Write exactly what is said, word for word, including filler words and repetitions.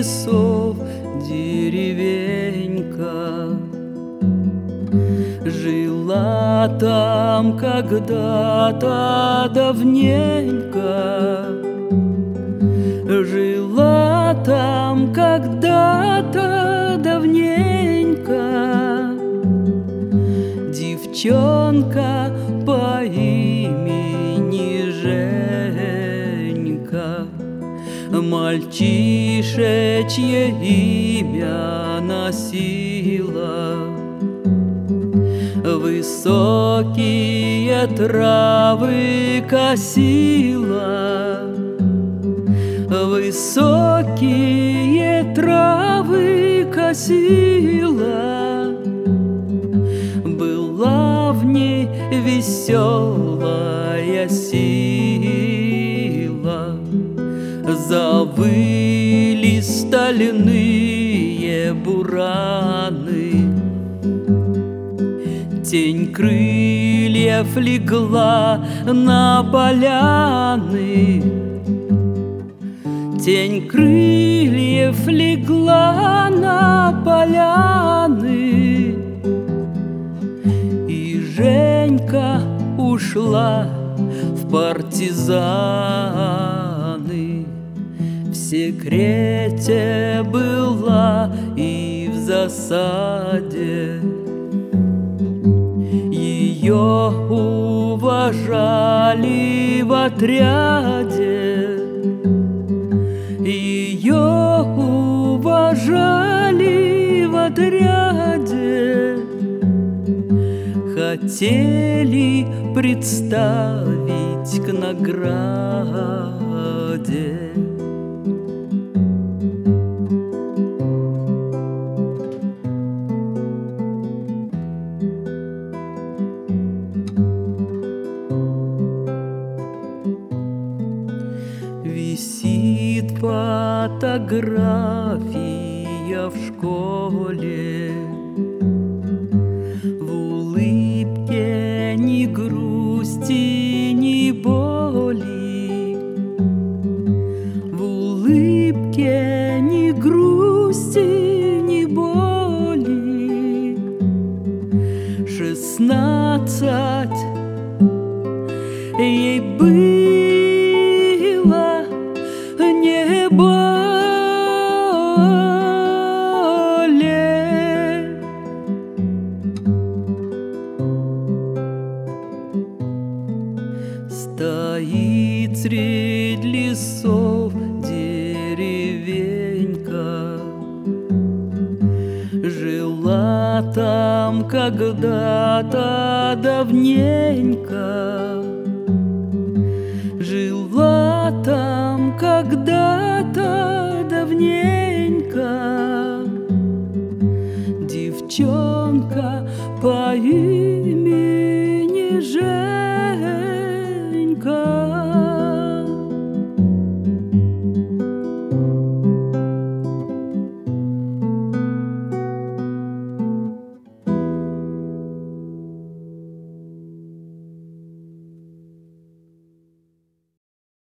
лесов деревенька. Жила там когда-то давненько, жила там когда-то давненько девчонка по имени Женька. Мальчишечье имя носила, высокие травы косила, высокие травы косила. Была в ней веселая сила, завыли стальные бураны. Тень крыльев легла на поляны, тень крыльев легла на поляны. И Женька ушла в партизаны, в секрете была и в засаде. Ее уважали в отряде, ее уважали в отряде. Хотели представить к награде. Висит фотография в школе, в улыбке ни грусти, ни боли, в улыбке ни грусти, ни боли. Шестнадцать ей было, не более. Стоит средь лесов деревенька, жила там когда-то давненько, жила там когда-то давненько девчонка по имени